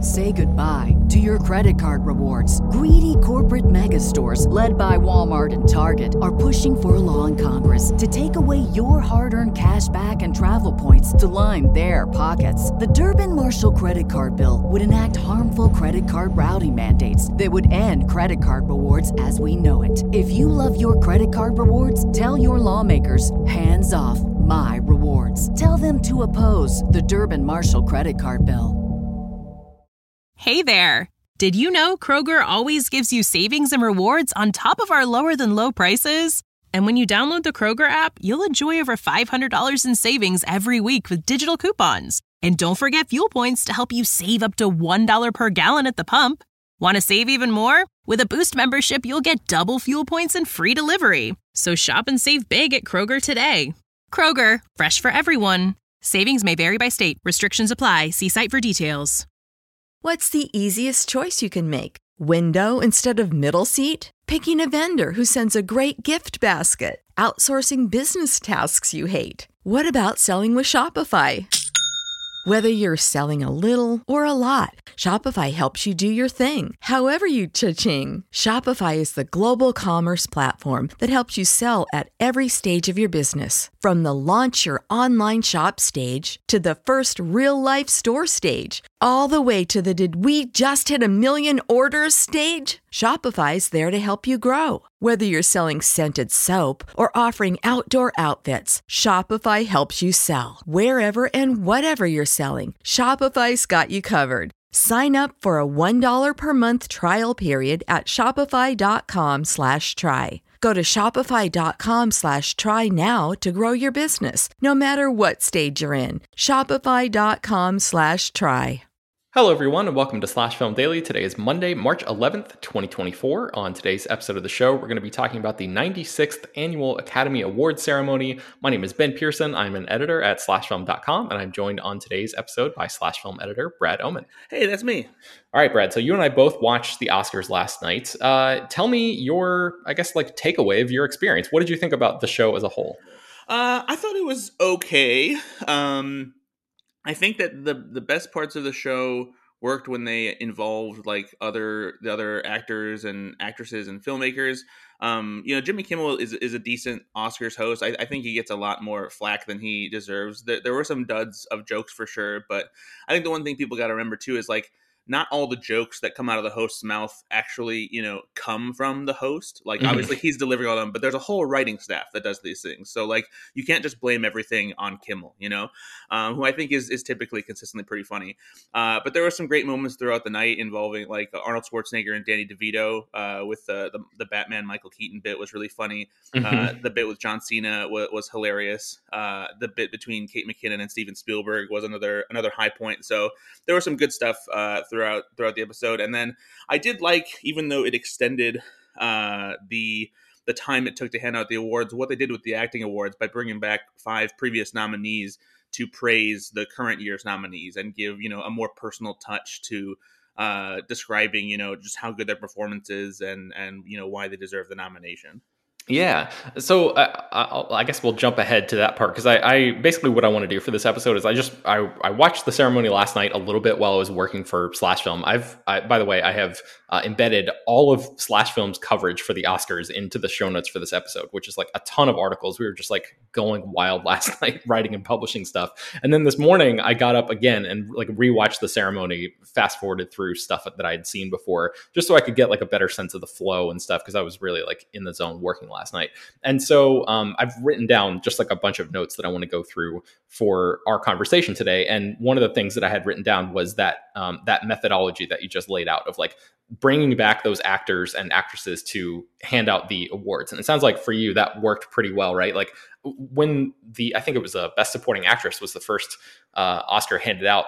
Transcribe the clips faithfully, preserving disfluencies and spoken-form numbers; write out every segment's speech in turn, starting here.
Say goodbye to your credit card rewards. Greedy corporate mega stores, led by Walmart and Target, are pushing for a law in Congress to take away your hard-earned cash back and travel points to line their pockets. The Durbin-Marshall credit card bill would enact harmful credit card routing mandates that would end credit card rewards as we know it. If you love your credit card rewards, tell your lawmakers, hands off my rewards. Tell them to oppose the Durbin-Marshall credit card bill. Hey there! Did you know Kroger always gives you savings and rewards on top of our lower than low prices? And when you download the Kroger app, you'll enjoy over five hundred dollars in savings every week with digital coupons. And don't forget fuel points to help you save up to one dollar per gallon at the pump. Want to save even more? With a Boost membership, you'll get double fuel points and free delivery. So shop and save big at Kroger today. Kroger, fresh for everyone. Savings may vary by state. Restrictions apply. See site for details. What's the easiest choice you can make? Window instead of middle seat? Picking a vendor who sends a great gift basket? Outsourcing business tasks you hate? What about selling with Shopify? Whether you're selling a little or a lot, Shopify helps you do your thing, however you cha-ching. Shopify is the global commerce platform that helps you sell at every stage of your business. From the launch your online shop stage to the first real-life store stage, all the way to the did we just hit a million orders stage. Shopify's there to help you grow. Whether you're selling scented soap or offering outdoor outfits, Shopify helps you sell. Wherever and whatever you're selling, Shopify's got you covered. Sign up for a one dollar per month trial period at shopify.com slash try. Go to shopify.com slash try now to grow your business, no matter what stage you're in. Shopify.com slash try. Hello, everyone, and welcome to Slash Film Daily. Today is Monday, March eleventh, twenty twenty-four. On today's episode of the show, we're going to be talking about the ninety-sixth Annual Academy Awards Ceremony. My name is Ben Pearson. I'm an editor at slash film dot com, and I'm joined on today's episode by Slash Film editor Brad Oman. Hey, that's me. All right, Brad. So you and I both watched the Oscars last night. Uh, tell me your, I guess, like takeaway of your experience. What did you think about the show as a whole? Uh, I thought it was okay. Um, I think that the the best parts of the show worked when they involved like other the other actors and actresses and filmmakers. Um, you know, Jimmy Kimmel is is a decent Oscars host. I, I think he gets a lot more flack than he deserves. There, there were some duds of jokes for sure, but I think the one thing people got to remember too is like, not all the jokes that come out of the host's mouth actually, you know, come from the host. Like, mm-hmm. Obviously he's delivering all of them, but there's a whole writing staff that does these things. So like, you can't just blame everything on Kimmel, you know, um, who I think is, is typically consistently pretty funny. Uh, but there were some great moments throughout the night involving like Arnold Schwarzenegger and Danny DeVito uh, with the, the, the Batman Michael Keaton bit was really funny. Mm-hmm. Uh, the bit with John Cena was, was hilarious. Uh, the bit between Kate McKinnon and Steven Spielberg was another, another high point. So there was some good stuff uh, throughout throughout the episode. And then I did like, even though it extended uh, the the time it took to hand out the awards, what they did with the acting awards by bringing back five previous nominees to praise the current year's nominees and give, you know, a more personal touch to uh, describing, you know, just how good their performance is and, and, you know, why they deserve the nomination. Yeah. So uh, I, I guess we'll jump ahead to that part because I, I basically what I want to do for this episode is I just I, I watched the ceremony last night a little bit while I was working for Slash Film. I've I, by the way I have uh, embedded all of Slash Film's coverage for the Oscars into the show notes for this episode, which is like a ton of articles. We were just like going wild last night writing and publishing stuff, and then this morning I got up again and like rewatched the ceremony, fast forwarded through stuff that I had seen before, just so I could get like a better sense of the flow and stuff because I was really like in the zone working last night. And so um, I've written down just like a bunch of notes that I want to go through for our conversation today. And one of the things that I had written down was that um, that methodology that you just laid out of like bringing back those actors and actresses to hand out the awards. And it sounds like for you, that worked pretty well, right? Like when the, I think it was a Best Supporting Actress was the first uh, Oscar handed out,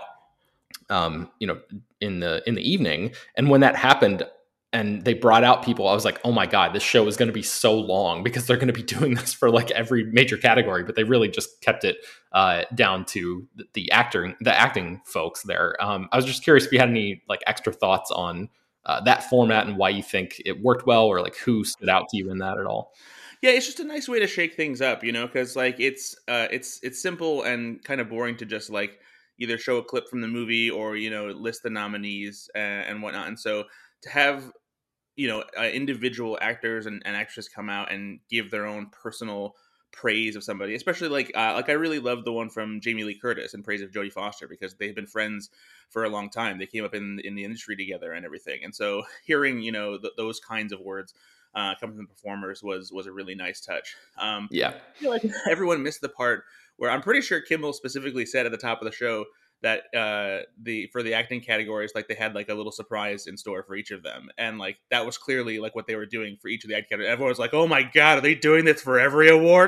um, you know, in the, in the evening. And when that happened, and they brought out people, I was like, oh my God, this show is going to be so long because they're going to be doing this for like every major category. But they really just kept it uh, down to the, the acting, the acting folks there. Um, I was just curious if you had any like extra thoughts on uh, that format and why you think it worked well, or like who stood out to you in that at all. Yeah, it's just a nice way to shake things up, you know, because like it's uh, it's it's simple and kind of boring to just like, either show a clip from the movie or, you know, list the nominees and, and whatnot. And so to have, you know, uh, individual actors and, and actresses come out and give their own personal praise of somebody, especially like uh, like I really loved the one from Jamie Lee Curtis in praise of Jodie Foster, because they've been friends for a long time. They came up in in the industry together and everything. And so hearing, you know, th- those kinds of words uh, coming from performers was was a really nice touch. Um, yeah, I feel like everyone missed the part where I'm pretty sure Kimmel specifically said at the top of the show that uh, the for the acting categories, like they had like a little surprise in store for each of them, and like that was clearly like what they were doing for each of the acting categories. Everyone was like, "Oh my god, are they doing this for every award?"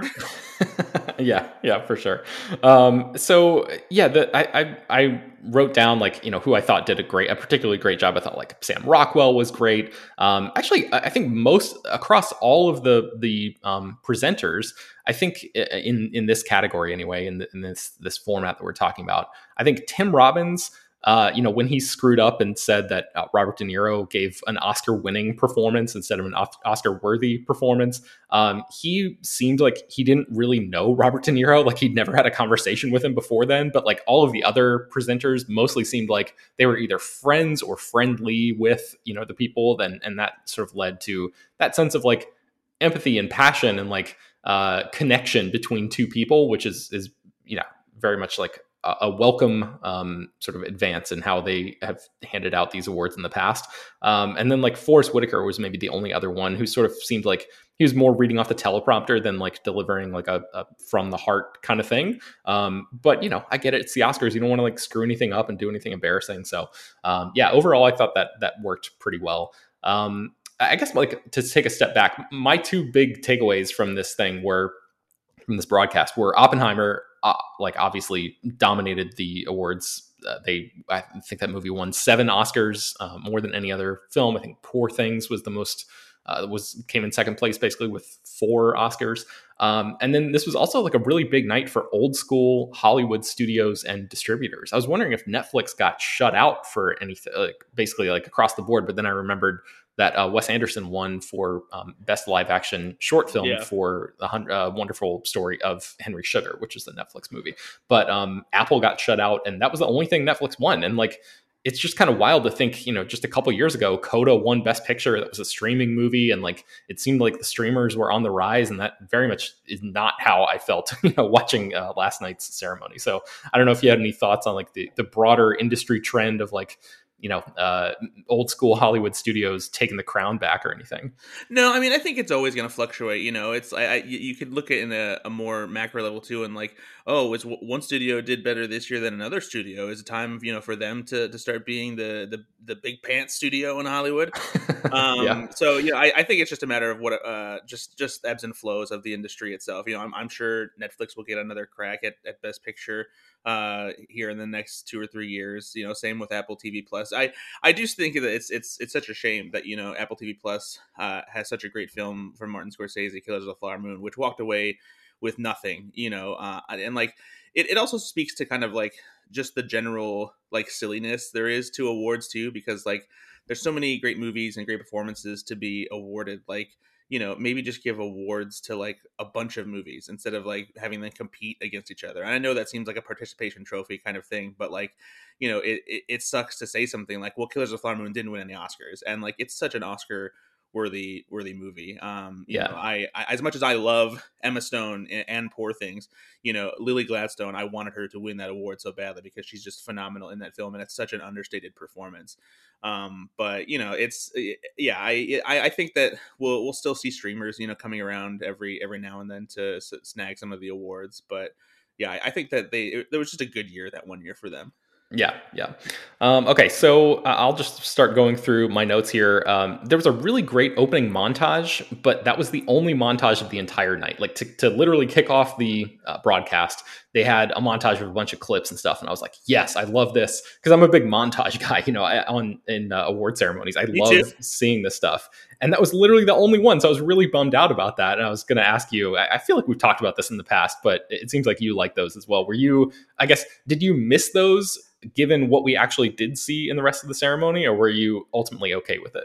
yeah, yeah, for sure. Um, so yeah, the, I, I I wrote down like you know who I thought did a great, a particularly great job. I thought like Sam Rockwell was great. Um, actually, I think most across all of the the um, presenters, I think in in this category anyway, in, the, in this this format that we're talking about, I think Tim Robbins, uh, you know, when he screwed up and said that uh, Robert De Niro gave an Oscar-winning performance instead of an Oscar-worthy performance, um, he seemed like he didn't really know Robert De Niro. Like he'd never had a conversation with him before then. But like all of the other presenters mostly seemed like they were either friends or friendly with, you know, the people. Then and that sort of led to that sense of like empathy and passion and like uh, connection between two people, which is is you know very much like a welcome um, sort of advance in how they have handed out these awards in the past. Um, and then like Forrest Whitaker was maybe the only other one who sort of seemed like he was more reading off the teleprompter than like delivering like a, a from the heart kind of thing. Um, but, you know, I get it. It's the Oscars. You don't want to like screw anything up and do anything embarrassing. So um, yeah, overall, I thought that that worked pretty well. Um, I guess like to take a step back, my two big takeaways from this thing were from this broadcast were Oppenheimer, uh, like obviously dominated the awards. Uh, they, I think that movie won seven Oscars, uh, more than any other film. I think Poor Things was the most, uh, was came in second place basically with four Oscars. Um, and then this was also like a really big night for old school Hollywood studios and distributors. I was wondering if Netflix got shut out for anything, like basically like across the board. But then I remembered that uh, Wes Anderson won for um, best live action short film yeah. for the uh, wonderful story of Henry Sugar, which is the Netflix movie. But um, Apple got shut out, and that was the only thing Netflix won. And like, it's just kind of wild to think, you know, just a couple years ago, Coda won Best Picture. That was a streaming movie, and like it seemed like the streamers were on the rise, and that very much is not how I felt, you know, watching uh, last night's ceremony. So I don't know if you had any thoughts on like the the broader industry trend of like, you know, uh, old school Hollywood studios taking the crown back or anything. No, I mean, I think it's always going to fluctuate. You know, it's I, I you could look at it in a, a more macro level too, and like, oh, it's one studio did better this year than another studio. Is it time, you know, for them to, to start being the, the the big pants studio in Hollywood? Um, yeah. So you know, I, I think it's just a matter of what uh just just ebbs and flows of the industry itself. You know, I'm I'm sure Netflix will get another crack at, at Best Picture uh here in the next two or three years. You know, same with Apple T V Plus. I I do think that it's it's it's such a shame that, you know, Apple T V Plus uh has such a great film from Martin Scorsese, Killers of the Flower Moon, which walked away with nothing, you know, uh and like it, it also speaks to kind of like just the general like silliness there is to awards too, because like there's so many great movies and great performances to be awarded. Like, you know, maybe just give awards to like a bunch of movies instead of like having them compete against each other. And I know that seems like a participation trophy kind of thing, but like, you know, it, it, it sucks to say something like, well, Killers of the Flower Moon didn't win any Oscars. And like, it's such an Oscar worthy, worthy movie. Um, you yeah. know, I, I, as much as I love Emma Stone and, and Poor Things, you know, Lily Gladstone, I wanted her to win that award so badly because she's just phenomenal in that film. And it's such an understated performance. Um, but you know, it's, yeah, I, I, I think that we'll, we'll still see streamers, you know, coming around every, every now and then to s- snag some of the awards. But yeah, I, I think that they, it, it was just a good year that one year for them. Yeah, yeah. Um, okay, so uh, I'll just start going through my notes here. Um, there was a really great opening montage, but that was the only montage of the entire night. Like to, to literally kick off the uh, broadcast, they had a montage of a bunch of clips and stuff, and I was like, "Yes, I love this," because I'm a big montage guy. You know, I, on in uh, award ceremonies, I Me love too. seeing this stuff. And that was literally the only one, so I was really bummed out about that. And I was going to ask you, I, I feel like we've talked about this in the past, but it seems like you like those as well. Were you? I guess did you miss those? Given what we actually did see in the rest of the ceremony, or were you ultimately okay with it?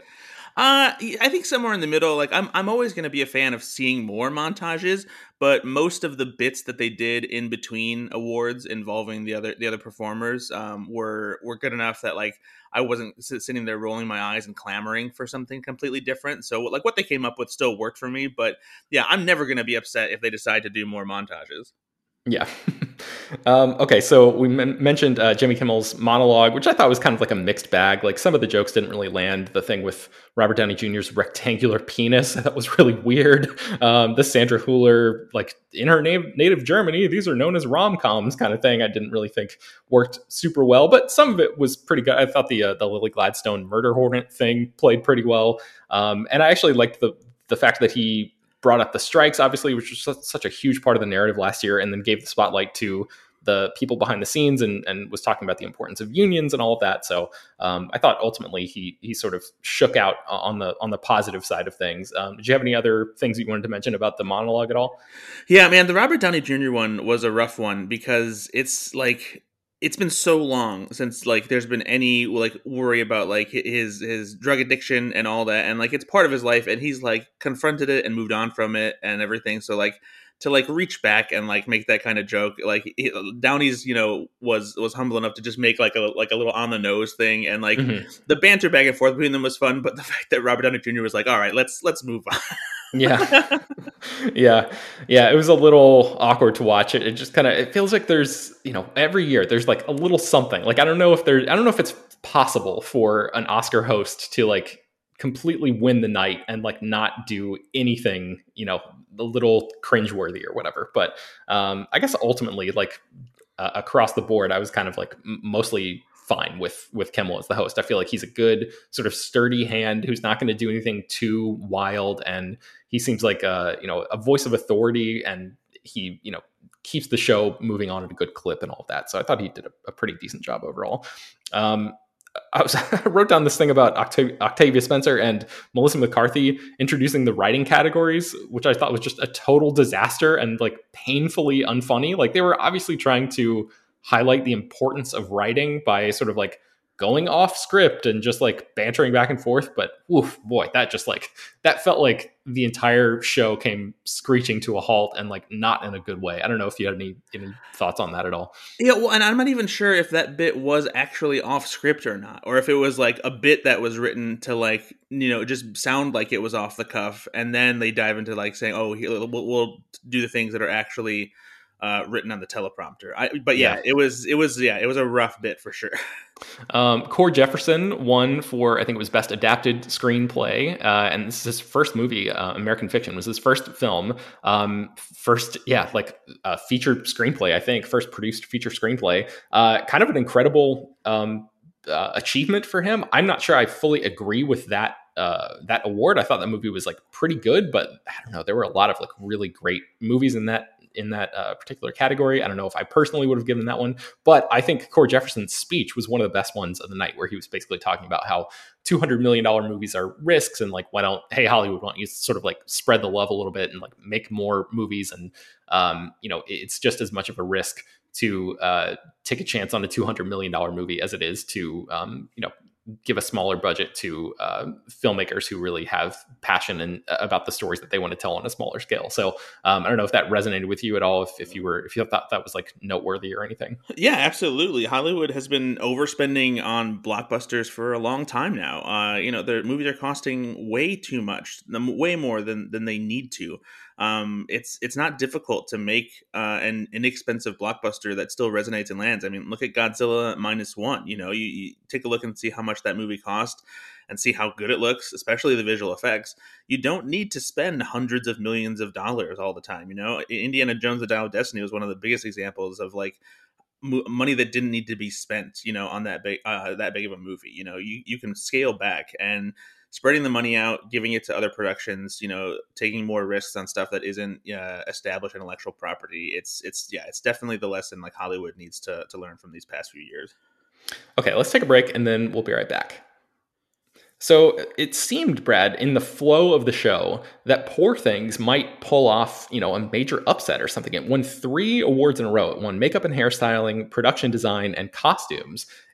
Uh, I think somewhere in the middle. Like I'm, I'm always going to be a fan of seeing more montages, but most of the bits that they did in between awards involving the other the other performers um, were were good enough that like I wasn't sitting there rolling my eyes and clamoring for something completely different. So like what they came up with still worked for me, but yeah, I'm never going to be upset if they decide to do more montages. Yeah. um, okay, so we m- mentioned uh, Jimmy Kimmel's monologue, which I thought was kind of like a mixed bag. Like some of the jokes didn't really land. The thing with Robert Downey Junior's rectangular penis, I thought was really weird. Um, the Sandra Hüller, like in her native, native Germany, these are known as rom-coms kind of thing, I didn't really think worked super well. But some of it was pretty good. I thought the uh, the Lily Gladstone murder hornet thing played pretty well. Um, and I actually liked the the fact that he brought up the strikes, obviously, which was such a huge part of the narrative last year, and then gave the spotlight to the people behind the scenes and, and was talking about the importance of unions and all of that. So um, I thought ultimately he he sort of shook out on the on the positive side of things. Um, did you have any other things you wanted to mention about the monologue at all? Yeah, man, the Robert Downey Junior one was a rough one because it's like it's been so long since like there's been any like worry about like his his drug addiction and all that, and like it's part of his life, and he's like confronted it and moved on from it and everything. So like to like reach back and like make that kind of joke, like he, Downey's you know was was humble enough to just make like a like a little on the nose thing, and like mm-hmm. the banter back and forth between them was fun. But the fact that Robert Downey Junior was like, all right, let's let's move on. yeah. Yeah. Yeah. It was a little awkward to watch it. It just kind of, it feels like there's, you know, every year there's like a little something. Like, I don't know if there, I don't know if it's possible for an Oscar host to like completely win the night and like not do anything, you know, a little cringeworthy or whatever. But um, I guess ultimately, like uh, across the board, I was kind of like m- mostly fine with with Kimmel as the host. I feel like he's a good sort of sturdy hand who's not going to do anything too wild, and he seems like a you know a voice of authority, and he you know keeps the show moving on at a good clip and all of that. So I thought he did a, a pretty decent job overall. Um, I, was, I wrote down this thing about Octav- Octavia Spencer and Melissa McCarthy introducing the writing categories, which I thought was just a total disaster and like painfully unfunny. Like they were obviously trying to highlight the importance of writing by sort of like going off script and just like bantering back and forth. But oof, boy, that just like, that felt like the entire show came screeching to a halt and like not in a good way. I don't know if you had any, any thoughts on that at all. Yeah, well, and I'm not even sure if that bit was actually off script or not, or if it was like a bit that was written to like, you know, just sound like it was off the cuff. And then they dive into like saying, oh, we'll, we'll do the things that are actually Uh, written on the teleprompter. I, but yeah, yeah, it was, it was, yeah, it was a rough bit for sure. Um, Cord Jefferson won for, I think it was Best Adapted Screenplay. Uh, and this is his first movie, uh, American Fiction was his first film. Um, first, yeah, like uh, featured screenplay, I think, first produced feature screenplay. Uh, kind of an incredible um, uh, achievement for him. I'm not sure I fully agree with that uh that award. I thought that movie was like pretty good, but I don't know, there were a lot of like really great movies in that in that uh, particular category. I don't know if I personally would have given that one, but I think Cord Jefferson's speech was one of the best ones of the night, where he was basically talking about how two hundred million dollars movies are risks, and like, why don't, hey, Hollywood, why don't you sort of like spread the love a little bit and like make more movies? And, um, you know, it's just as much of a risk to uh, take a chance on a two hundred million dollars movie as it is to, um, you know, give a smaller budget to uh, filmmakers who really have passion and uh, about the stories that they want to tell on a smaller scale. So um, I don't know if that resonated with you at all, if, if you were, if you thought that was like noteworthy or anything. Yeah, absolutely. Hollywood has been overspending on blockbusters for a long time now. Uh, you know, their movies are costing way too much, way more than, than they need to. Um, it's it's not difficult to make uh, an inexpensive blockbuster that still resonates and lands. I mean, look at Godzilla Minus One. You know, you, you take a look and see how much that movie cost, and see how good it looks, especially the visual effects. You don't need to spend hundreds of millions of dollars all the time. You know, Indiana Jones: The Dial of Destiny was one of the biggest examples of like mo- money that didn't need to be spent. You know, on that big uh, that big of a movie. You know, you you can scale back and spreading the money out, giving it to other productions, you know, taking more risks on stuff that isn't uh, established intellectual property. It's, it's, yeah, it's definitely the lesson like Hollywood needs to to learn from these past few years. Okay, let's take a break and then we'll be right back. So it seemed, Brad, in the flow of the show that Poor Things might pull off, you know, a major upset or something. It won three awards in a row. It won makeup and hairstyling, production design, and costumes.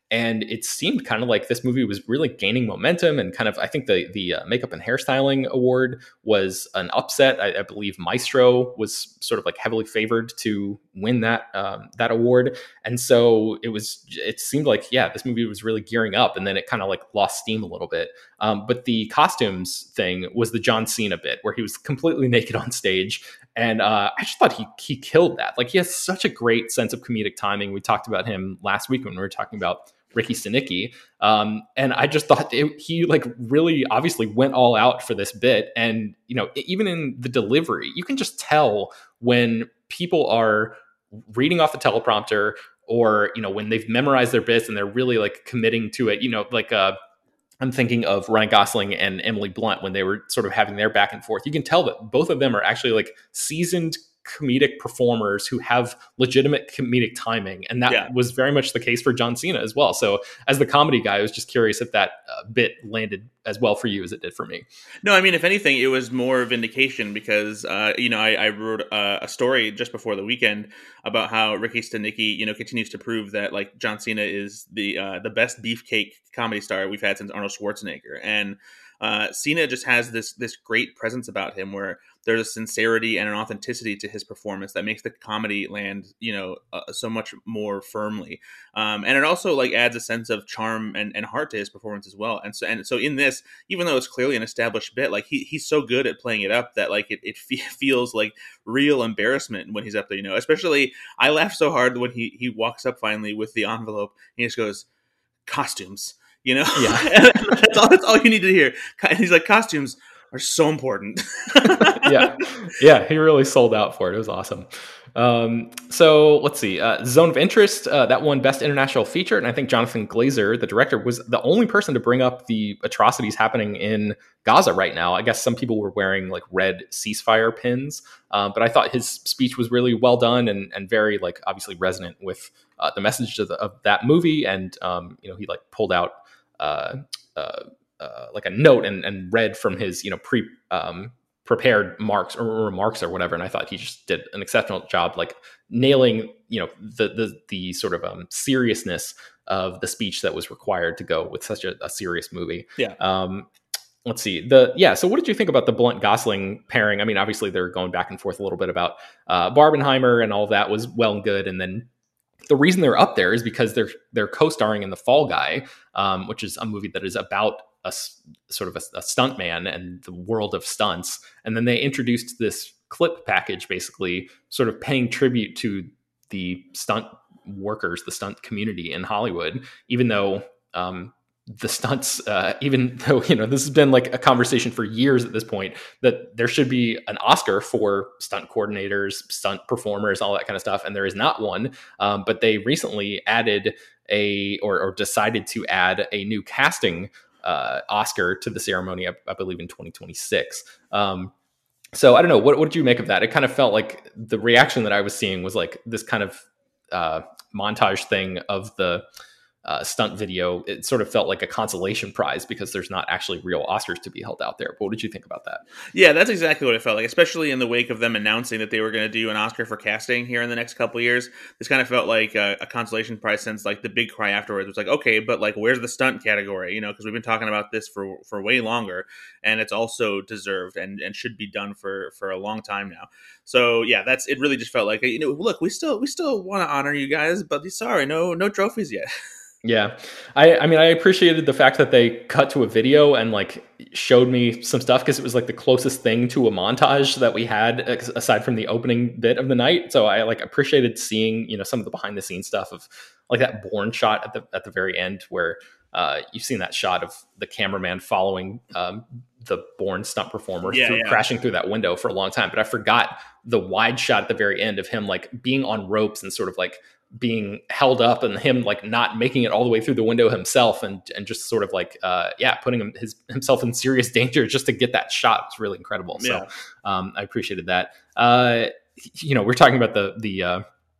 And it seemed kind of like this movie was really gaining momentum, and kind of, I think the the uh, makeup and hairstyling award was an upset. I, I believe Maestro was sort of like heavily favored to win that um, that award, and so it was. It seemed like yeah, this movie was really gearing up, and then it kind of like lost steam a little bit. Um, but the costumes thing was the John Cena bit where he was completely naked on stage. And uh, I just thought he he killed that. Like, he has such a great sense of comedic timing. We talked about him last week when we were talking about Ricky Stenicki. Um, and I just thought it, he like really obviously went all out for this bit. And, you know, even in the delivery, you can just tell when people are reading off the teleprompter, or, you know, when they've memorized their bits and they're really like committing to it, you know, like uh, I'm thinking of Ryan Gosling and Emily Blunt when they were sort of having their back and forth. You can tell that both of them are actually like seasoned comedic performers who have legitimate comedic timing. And that yeah. was very much the case for John Cena as well. So as the comedy guy, I was just curious if that uh, bit landed as well for you as it did for me. No, I mean, if anything, it was more vindication because, uh, you know, I, I wrote uh, a story just before the weekend about how Ricky Stenicki, you know, continues to prove that like John Cena is the, uh, the best beefcake comedy star we've had since Arnold Schwarzenegger. And uh, Cena just has this, this great presence about him where there's a sincerity and an authenticity to his performance that makes the comedy land, you know, uh, so much more firmly. Um, and it also like adds a sense of charm and, and heart to his performance as well. And so, and so in this, even though it's clearly an established bit, like he he's so good at playing it up that like it, it fe- feels like real embarrassment when he's up there, you know, especially I laughed so hard when he, he walks up finally with the envelope and he just goes, costumes, you know, yeah. that's all, that's all you need to hear. And he's like, costumes are so important. yeah. Yeah. He really sold out for it. It was awesome. Um, so let's see, uh, Zone of Interest, uh, that won Best International Feature. And I think Jonathan Glazer, the director, was the only person to bring up the atrocities happening in Gaza right now. I guess some people were wearing like red ceasefire pins. Um, but I thought his speech was really well done and, and very like obviously resonant with, uh, the message of, the, of that movie. And, um, you know, he like pulled out, uh, uh, Uh, like a note and, and read from his, you know, pre um, prepared marks or remarks or whatever. And I thought he just did an exceptional job, like nailing, you know, the, the, the sort of um, seriousness of the speech that was required to go with such a, a serious movie. Yeah. Um, let's see the, yeah. So what did you think about the Blunt Gosling pairing? I mean, obviously they're going back and forth a little bit about uh, Barbenheimer and all of that was well and good. And then the reason they're up there is because they're, they're co-starring in The Fall Guy, um, which is a movie that is about a sort of a, a stunt man and the world of stunts. And then they introduced this clip package, basically sort of paying tribute to the stunt workers, the stunt community in Hollywood, even though um, the stunts, uh, even though, you know, this has been like a conversation for years at this point, that there should be an Oscar for stunt coordinators, stunt performers, all that kind of stuff. And there is not one. Um, but they recently added a, or, or decided to add a new casting Uh, Oscar to the ceremony, I, I believe in twenty twenty-six. Um, so I don't know. What, what did you make of that? It kind of felt like the reaction that I was seeing was like this kind of uh, montage thing of the uh, stunt video. It sort of felt like a consolation prize because there's not actually real Oscars to be held out there. But what did you think about that? Yeah, that's exactly what it felt like, especially in the wake of them announcing that they were going to do an Oscar for casting here in the next couple of years. This kind of felt like a, a consolation prize, since like the big cry afterwards was like, okay, but like, where's the stunt category? You know, because we've been talking about this for, for way longer, and it's also deserved and, and should be done for, for a long time now. So yeah, that's, it really just felt like, you know, look, we still, we still want to honor you guys, but sorry, no, no trophies yet. Yeah. I, I mean, I appreciated the fact that they cut to a video and like showed me some stuff, because it was like the closest thing to a montage that we had aside from the opening bit of the night. So I like appreciated seeing, you know, some of the behind the scenes stuff of like that Bourne shot at the, at the very end where uh, you've seen that shot of the cameraman following um, the Bourne stunt performer yeah, through, yeah. crashing through that window for a long time. But I forgot the wide shot at the very end of him like being on ropes and sort of like being held up, and him like not making it all the way through the window himself, and and just sort of like uh yeah putting him, his himself in serious danger just to get that shot. It's really incredible. So yeah. um I appreciated that. Uh you know, we're talking about the the uh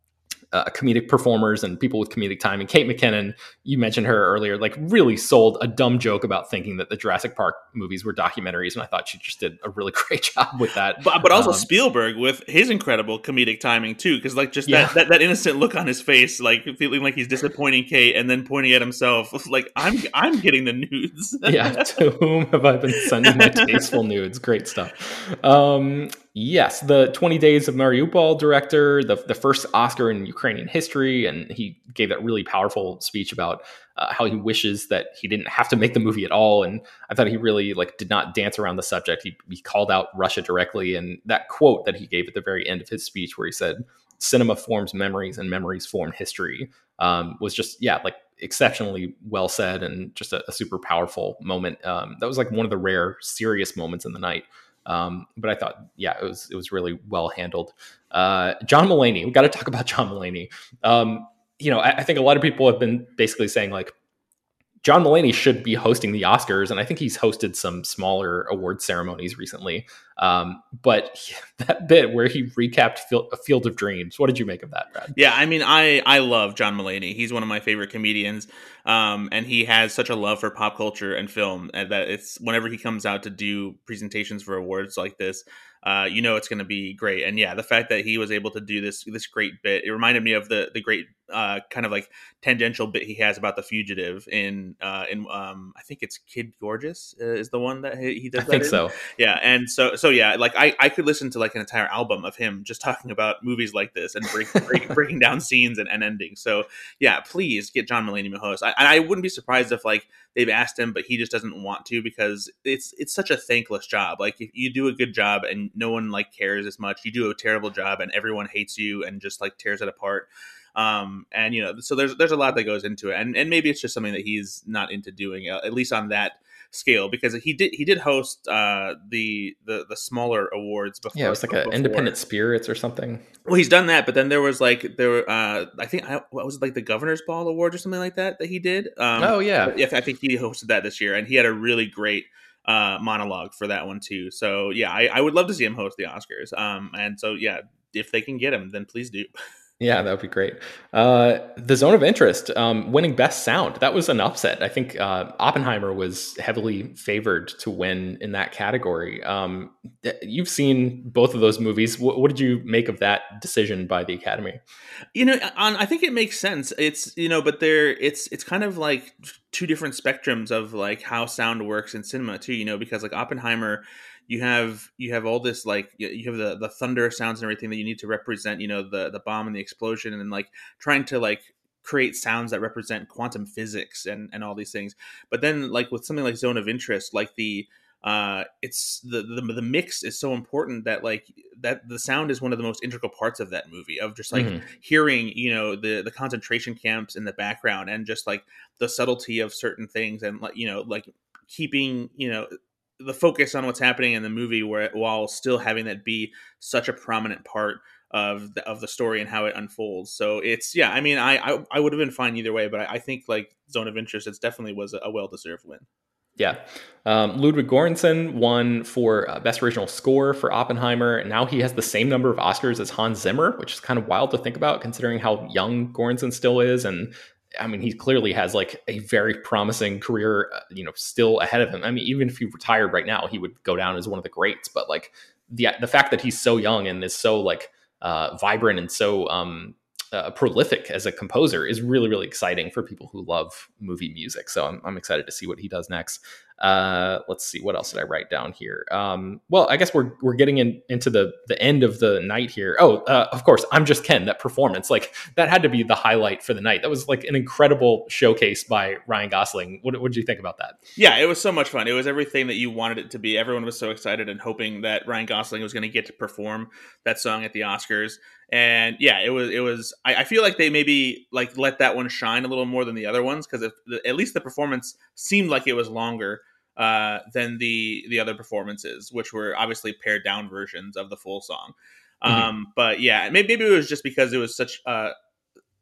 uh, comedic performers and people with comedic timing. Kate McKinnon, you mentioned her earlier, like really sold a dumb joke about thinking that the Jurassic Park movies were documentaries, and I thought she just did a really great job with that. But, but also um, Spielberg with his incredible comedic timing too, because like just Yeah. that, that that innocent look on his face, like feeling like he's disappointing Kate, and then pointing at himself, like I'm I'm getting the nudes. yeah, to whom have I been sending my tasteful nudes? Great stuff. Um, yes, the twenty Days of Mariupol director, the, the first Oscar in Ukrainian history, and he gave that really powerful speech about uh, how he wishes that he didn't have to make the movie at all. And I thought he really like did not dance around the subject. He, he called out Russia directly, and that quote that he gave at the very end of his speech, where he said, "Cinema forms memories, and memories form history," um, was just yeah, like exceptionally well said, and just a, a super powerful moment. Um, that was like one of the rare serious moments in the night. Um, but I thought, yeah, it was it was really well handled. Uh, John Mulaney, we got to talk about John Mulaney. Um, you know, I, I think a lot of people have been basically saying like, John Mulaney should be hosting the Oscars, and I think he's hosted some smaller award ceremonies recently. Um, but he, that bit where he recapped Field, A Field of Dreams, what did you make of that, Brad? Yeah, I mean, I I love John Mulaney. He's one of my favorite comedians, um, and he has such a love for pop culture and film, and that it's whenever he comes out to do presentations for awards like this, uh, you know, it's going to be great. And yeah, the fact that he was able to do this this great bit, it reminded me of the the great uh, kind of like tangential bit he has about The Fugitive in uh, in um, I think it's Kid Gorgeous uh, is the one that he, he does. I that think in. so. Yeah, and so so yeah, like I, I could listen to like an entire album of him just talking about movies like this and break, break, breaking down scenes and, and endings. So yeah, please get John Mulaney to host. I, and I wouldn't be surprised if like they've asked him, but he just doesn't want to, because it's it's such a thankless job. Like if you do a good job and no one like cares as much, you do a terrible job and everyone hates you and just like tears it apart. Um, and you know, so there's there's a lot that goes into it, and and maybe it's just something that he's not into doing, uh, at least on that scale, because he did he did host uh, the the the smaller awards before. Yeah, it was like an Independent Spirits or something. Well, he's done that, but then there was like there were uh, I think I, what was it, like the Governor's Ball Award or something like that that he did. Um, oh yeah, yeah, I think he hosted that this year, and he had a really great uh, monologue for that one too. So yeah, I, I would love to see him host the Oscars. Um, and so yeah, if they can get him, then please do. Yeah, that would be great. Uh, the Zone of Interest, um, winning Best Sound. That was an upset. I think uh, Oppenheimer was heavily favored to win in that category. Um, you've seen both of those movies. What, what did you make of that decision by the Academy? You know, on, I think it makes sense. It's, you know, but there, it's it's kind of like two different spectrums of like how sound works in cinema too. You know, because like Oppenheimer, you have you have all this like you have the the thunder sounds and everything that you need to represent, you know, the the bomb and the explosion, and then like trying to like create sounds that represent quantum physics and and all these things. But then like with something like Zone of Interest, like the uh it's the, the the mix is so important that like that the sound is one of the most integral parts of that movie, of just like mm-hmm. hearing, you know, the the concentration camps in the background, and just like the subtlety of certain things, and like, you know, like keeping, you know, the focus on what's happening in the movie, where while still having that be such a prominent part of the, of the story and how it unfolds. So it's, yeah, I mean, I, I, I would have been fine either way, but I, I think like Zone of Interest, it's definitely was a, a well-deserved win. Yeah. Um, Ludwig Göransson won for uh, Best Original Score for Oppenheimer. And now he has the same number of Oscars as Hans Zimmer, which is kind of wild to think about considering how young Göransson still is. And I mean, he clearly has like a very promising career, uh, you know, still ahead of him. I mean, even if he retired right now, he would go down as one of the greats. But like the the fact that he's so young and is so like uh, vibrant and so um, uh, prolific as a composer is really, really exciting for people who love movie music. So I'm, I'm excited to see what he does next. Uh, let's see, what else did I write down here? Um, well, I guess we're we're getting in, into the the end of the night here. Oh, uh, of course, I'm Just Ken. That performance, like that had to be the highlight for the night. That was like an incredible showcase by Ryan Gosling. What what did you think about that? Yeah, it was so much fun. It was everything that you wanted it to be. Everyone was so excited and hoping that Ryan Gosling was going to get to perform that song at the Oscars. And yeah, it was it was. I, I feel like they maybe like let that one shine a little more than the other ones, because at least the performance seemed like it was longer uh, than the the other performances, which were obviously pared down versions of the full song. Mm-hmm. Um, but yeah, maybe, maybe it was just because it was such uh,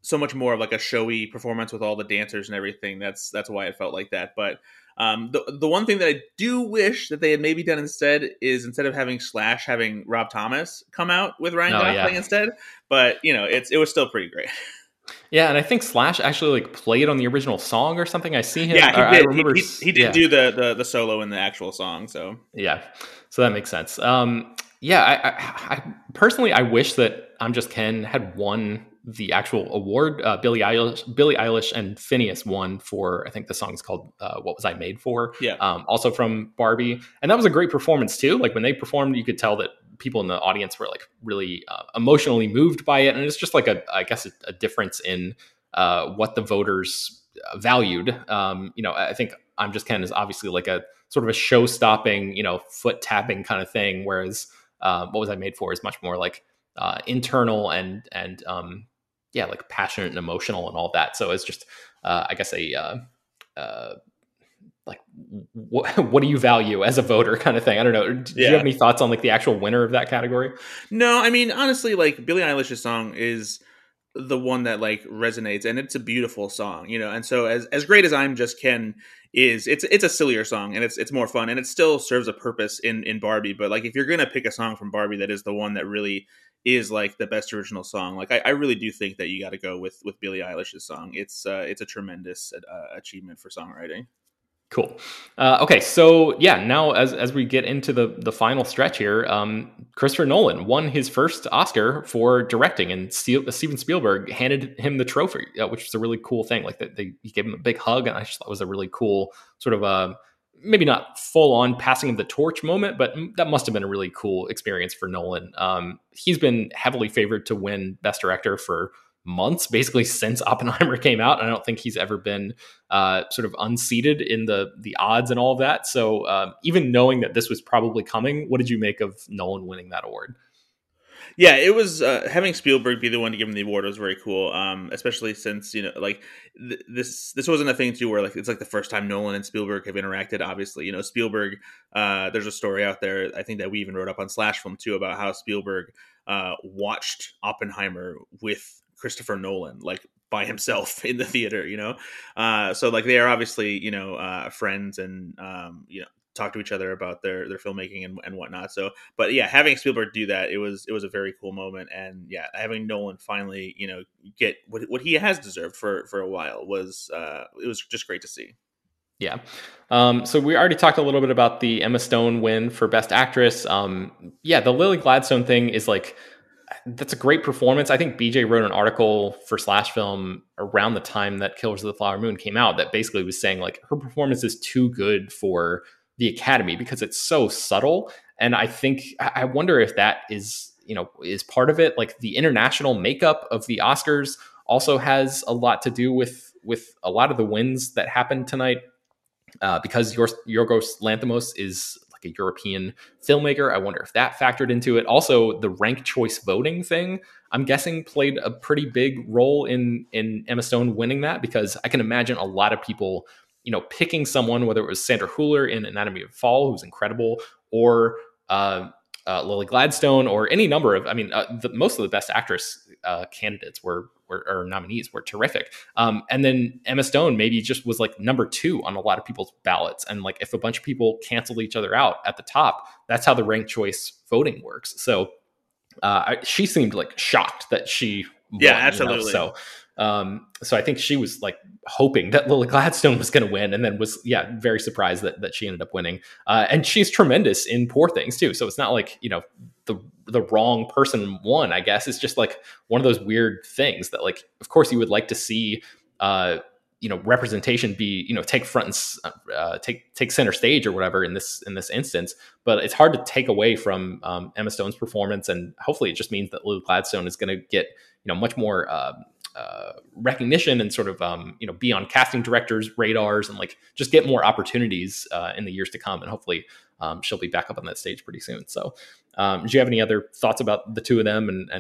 so much more of like a showy performance with all the dancers and everything. That's that's why it felt like that. But um, the the one thing that I do wish that they had maybe done instead is instead of having Slash, having Rob Thomas come out with Ryan Oh, Gosling yeah. instead. But you know, it's it was still pretty great. Yeah, and I think Slash actually like played on the original song or something. I see him. Yeah, he or did. I remember. he, he, he did yeah. do the, the the solo in the actual song. So Yeah, so that makes sense. Um, yeah, I, I, I personally I wish that I'm Just Ken had won the actual award. Uh, Billie Eilish, Billie Eilish, and Phineas won for, I think the song's called uh, "What Was I Made For." Yeah. Um, also from Barbie, and that was a great performance too. Like when they performed, you could tell that people in the audience were like really uh, emotionally moved by it, and it's just like a, I guess, a, a difference in uh, what the voters valued. Um, you know, I think I'm Just Ken is obviously like a sort of a show-stopping, you know, foot tapping kind of thing, whereas uh, What Was I Made For is much more like uh, internal and and um, yeah, like passionate and emotional and all that. So it's just, uh, I guess, a uh, uh, like what what do you value as a voter kind of thing. I don't know. Do Yeah. you have any thoughts on like the actual winner of that category? no, I mean honestly, like Billie Eilish's song is the one that like resonates, and it's a beautiful song, you know. And so as as great as I'm Just Ken is, it's it's a sillier song, and it's it's more fun, and it still serves a purpose in in Barbie. But like if you're gonna pick a song from Barbie that is the one that really is like the best original song, like I, I really do think that you got to go with with Billie Eilish's song. It's uh, it's a tremendous uh, achievement for songwriting. Cool. Uh, okay, so yeah, now as as we get into the the final stretch here, um, Christopher Nolan won his first Oscar for directing, and Steve, Steven Spielberg handed him the trophy, uh, which was a really cool thing. Like they, they he gave him a big hug, and I just thought it was a really cool sort of a maybe not full on passing of the torch moment, but that must have been a really cool experience for Nolan. Um, he's been heavily favored to win Best Director for months, basically since Oppenheimer came out. And I don't think he's ever been uh, sort of unseated in the the odds and all of that. So um, even knowing that this was probably coming, what did you make of Nolan winning that award? Yeah, it was uh, having Spielberg be the one to give him the award was very cool. Um, especially since you know, like th- this this wasn't a thing too where like it's like the first time Nolan and Spielberg have interacted. Obviously, you know, Spielberg. Uh, there's a story out there, I think that we even wrote up on Slash Film too, about how Spielberg uh, watched Oppenheimer with Christopher Nolan, like by himself in the theater. You know, uh, so like they are obviously you know uh, friends and um, you know. talk to each other about their their filmmaking and, and whatnot. So, but yeah, having Spielberg do that, it was it was a very cool moment. And yeah, having Nolan finally, you know, get what what he has deserved for for a while was uh, it was just great to see. Yeah. Um, so we already talked a little bit about the Emma Stone win for Best Actress. Um, yeah, the Lily Gladstone thing is like, that's a great performance. I think B J wrote an article for Slash Film around the time that Killers of the Flower Moon came out that basically was saying like her performance is too good for the Academy because it's so subtle. And I think, I wonder if that is, you know, is part of it. Like the international makeup of the Oscars also has a lot to do with, with a lot of the wins that happened tonight. Uh, because Yorgos Lanthimos is like a European filmmaker. I wonder if that factored into it. Also, the ranked choice voting thing, I'm guessing played a pretty big role in, in Emma Stone winning that, because I can imagine a lot of people, you know, picking someone, whether it was Sandra Hüller in Anatomy of a Fall, who's incredible, or uh, uh, Lily Gladstone, or any number of, I mean, uh, the, most of the Best Actress uh, candidates were, were, or nominees were terrific. Um, and then Emma Stone maybe just was like number two on a lot of people's ballots. And like, if a bunch of people cancel each other out at the top, that's how the ranked choice voting works. So uh, I, she seemed like shocked that she won, yeah, absolutely. You know? So, um, so I think she was like hoping that Lily Gladstone was going to win, and then was, yeah, very surprised that, that she ended up winning. Uh, and she's tremendous in Poor Things too. So it's not like, you know, the, the wrong person won, I guess. It's just like one of those weird things that, like, of course you would like to see, uh, you know, representation be, you know, take front and uh, take, take center stage or whatever in this, in this instance, but it's hard to take away from um, Emma Stone's performance. And hopefully it just means that Lily Gladstone is going to get, you know, much more, uh, Uh, recognition and sort of, um, you know, be on casting directors' radars and like just get more opportunities uh, in the years to come. And hopefully um, she'll be back up on that stage pretty soon. So um, do you have any other thoughts about the two of them and, and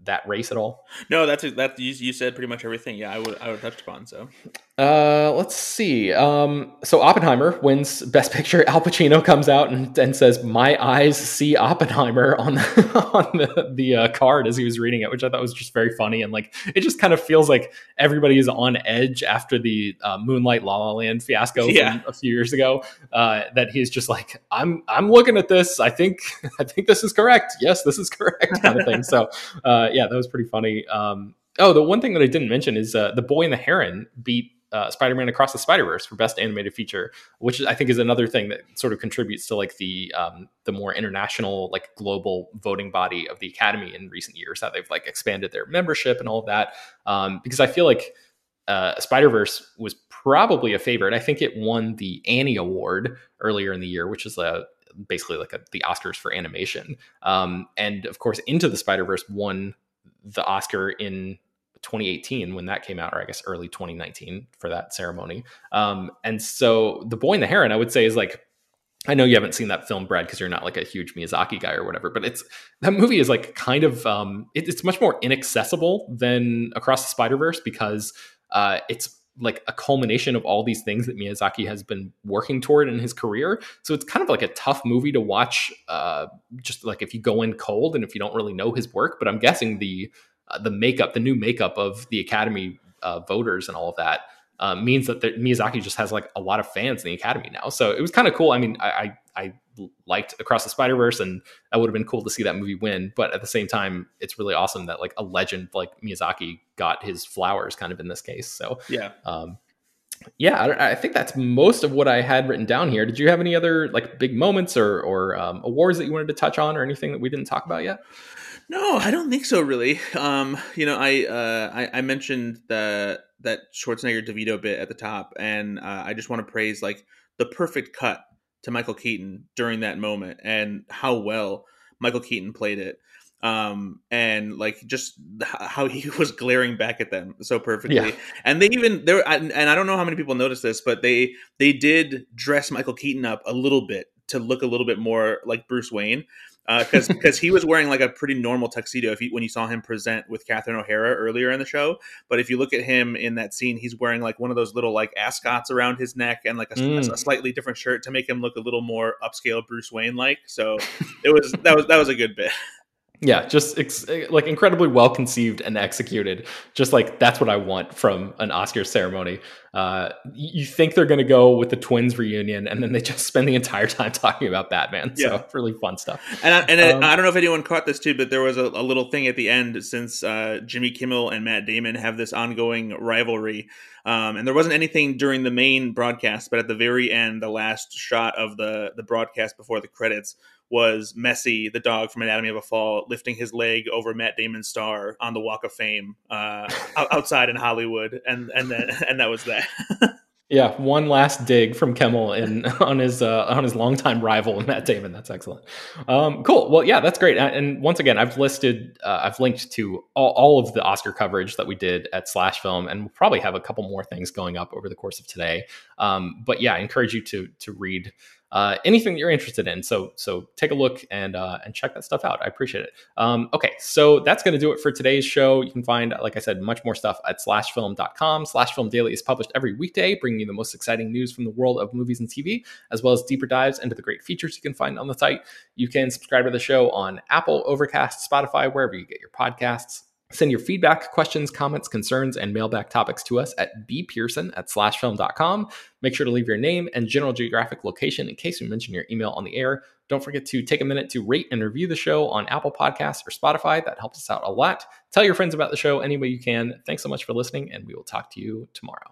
that race at all? No, that's that. You, you said pretty much everything. Yeah, I would I would touch upon. So, uh, let's see. Um, so Oppenheimer wins Best Picture. Al Pacino comes out and, and says, "My eyes see Oppenheimer" on the, on the the uh, card as he was reading it, which I thought was just very funny, and like it just kind of feels like everybody is on edge after the uh, Moonlight La La Land fiasco yeah. from a few years ago. Uh, that he's just like, "I'm I'm looking at this. I think I think this is correct. Yes, this is correct," kind of thing. So. Uh, yeah, that was pretty funny. Um, oh, the one thing that I didn't mention is uh, The Boy and the Heron beat uh, Spider-Man Across the Spider-Verse for Best Animated Feature, which I think is another thing that sort of contributes to like the um, the more international, like global voting body of the Academy in recent years, how they've like expanded their membership and all of that. Um, because I feel like uh, Spider-Verse was probably a favorite. I think it won the Annie Award earlier in the year, which is a basically like a, the Oscars for animation. Um, and of course, Into the Spider-Verse won the Oscar in twenty eighteen when that came out, or I guess early twenty nineteen for that ceremony. Um, and so The Boy and the Heron, I would say, is like, I know you haven't seen that film, Brad, because you're not like a huge Miyazaki guy or whatever, but it's that movie is like kind of, um, it, it's much more inaccessible than Across the Spider-Verse because uh, it's like a culmination of all these things that Miyazaki has been working toward in his career. So it's kind of like a tough movie to watch, uh, just like if you go in cold and if you don't really know his work. But I'm guessing the uh, the makeup, the new makeup of the Academy uh, voters and all of that uh, means that the, Miyazaki just has like a lot of fans in the Academy now. So it was kind of cool. I mean, I, I I liked Across the Spider-Verse, and that would have been cool to see that movie win. But at the same time, it's really awesome that like a legend like Miyazaki got his flowers kind of in this case. So yeah, um, yeah, I, I think that's most of what I had written down here. Did you have any other like big moments or or um, awards that you wanted to touch on, or anything that we didn't talk about yet? No, I don't think so. Really, um, you know, I, uh, I I mentioned the that Schwarzenegger DeVito bit at the top, and uh, I just want to praise like the perfect cut to Michael Keaton during that moment and how well Michael Keaton played it. Um, and like just how he was glaring back at them so perfectly. Yeah. And they even there, and I don't know how many people noticed this, but they, they did dress Michael Keaton up a little bit to look a little bit more like Bruce Wayne. Uh, cause, cause he was wearing like a pretty normal tuxedo if you, when you saw him present with Catherine O'Hara earlier in the show. But if you look at him in that scene, he's wearing like one of those little like ascots around his neck and like a, mm. a slightly different shirt to make him look a little more upscale Bruce Wayne like. So it was, that was, that was a good bit. Yeah, just ex- like incredibly well conceived and executed. Just like that's what I want from an Oscars ceremony. Uh, you think they're going to go with the twins reunion, and then they just spend the entire time talking about Batman. Yeah. So really fun stuff. And I, and um, I don't know if anyone caught this too, but there was a, a little thing at the end since uh, Jimmy Kimmel and Matt Damon have this ongoing rivalry. Um, and there wasn't anything during the main broadcast, but at the very end, the last shot of the the broadcast before the credits was Messi, the dog from Anatomy of a Fall, lifting his leg over Matt Damon's star on the Walk of Fame uh, outside in Hollywood, and and then and that was that. Yeah, one last dig from Kimmel in on his uh, on his longtime rival Matt Damon. That's excellent. Um, cool. Well, yeah, that's great. And once again, I've listed, uh, I've linked to all, all of the Oscar coverage that we did at Slash Film, and we'll probably have a couple more things going up over the course of today. Um, but yeah, I encourage you to to read Uh, anything that you're interested in. So, so take a look and, uh, and check that stuff out. I appreciate it. Um, okay. So that's going to do it for today's show. You can find, like I said, much more stuff at slash film dot com. Slash Film Daily is published every weekday, bringing you the most exciting news from the world of movies and T V, as well as deeper dives into the great features you can find on the site. You can subscribe to the show on Apple, Overcast, Spotify, wherever you get your podcasts. Send your feedback, questions, comments, concerns, and mailbag topics to us at b pearson at slash film dot com. Make sure to leave your name and general geographic location in case we mention your email on the air. Don't forget to take a minute to rate and review the show on Apple Podcasts or Spotify. That helps us out a lot. Tell your friends about the show any way you can. Thanks so much for listening, and we will talk to you tomorrow.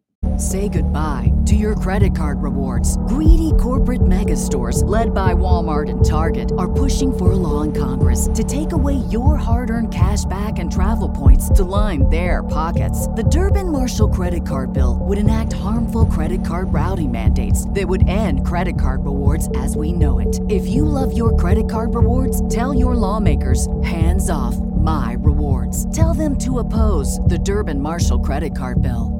Say goodbye to your credit card rewards. Greedy corporate mega stores, led by Walmart and Target, are pushing for a law in Congress to take away your hard-earned cash back and travel points to line their pockets. The Durbin-Marshall credit card bill would enact harmful credit card routing mandates that would end credit card rewards as we know it. If you love your credit card rewards, tell your lawmakers, hands off my rewards. Tell them to oppose the Durbin-Marshall credit card bill.